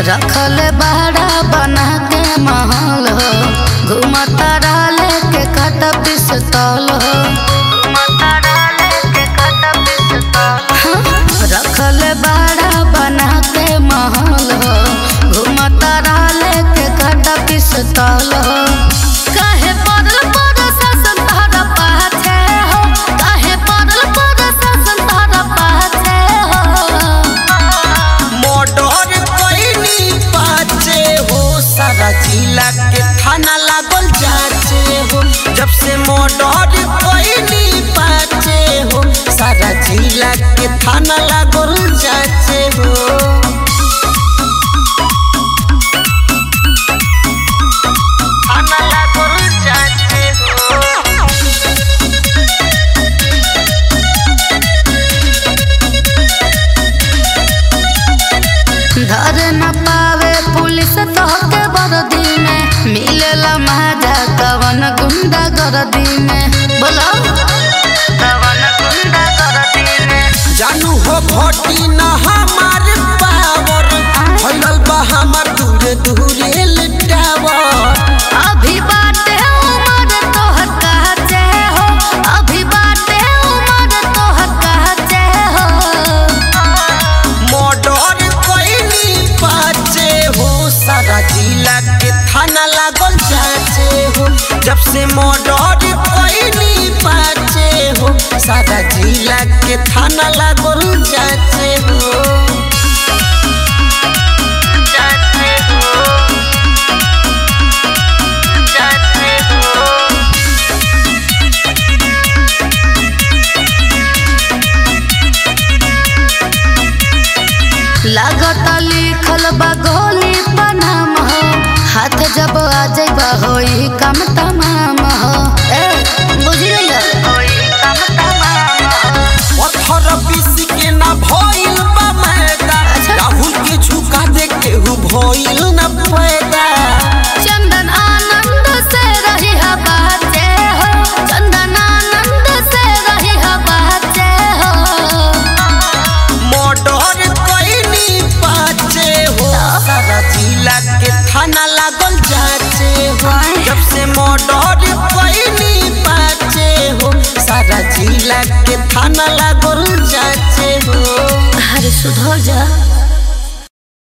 रखल बहरा बना के महल हो, घूमता डाले के कट पिस्तौल हो, रखल बहरा बना के महल हो, घूमता डाले के कट पिस्तौल हो। काहे पड़ल शासन तोहरा पाछे हो, काहे पड़ल शासन तोहरा पाछे हो। मोटर कोइनी पाचे हो, सारा जिला के थाना लागल जाचे हो। जब से मोटर कोइनी पाचे हो, सारा जिला के थाना लागल जाचे हो। धर न पावे पुलिस तोहके वर्दी में, मिलेला मजा कवन गुंडा गर्दी में। बोलो कवन गुंडा गर्दी में। जानू हो घोटी न हमार पावर, फैलल बा हमार दूरे दूरे लटावर। अभी बाटे उमर तोहर काचे हो, अभी बाटे उमर तोहर काचे हो। मोटर कोइनी पाचे हो, सारा जिला के थाना लागल जाचे हो। जब से मोटर कोइनी पाचे हो, सारा जिला के थाना लागल जाचे हो। लागत लिखल बा गोली पनाम हो, हाथ जब आ जाइबा होई काम तमाम हो। बुझलिया होई काम तमाम हो। पत्थर पीस के ना भइल बा मैदा, राहुल के झुका दे केहू भइल ना पैदा। चंदन आनंद से रही हा बाचे हो, चंदन आनंद से रही हा बाचे हो। मोटर कोइनी पाचे हो, सारा जिला के थाना लागल जाचे हो। जब से मोटर कोइनी पाचे हो, सारा जिला के थाना लागल जाचे हो। अरे सुधर जा।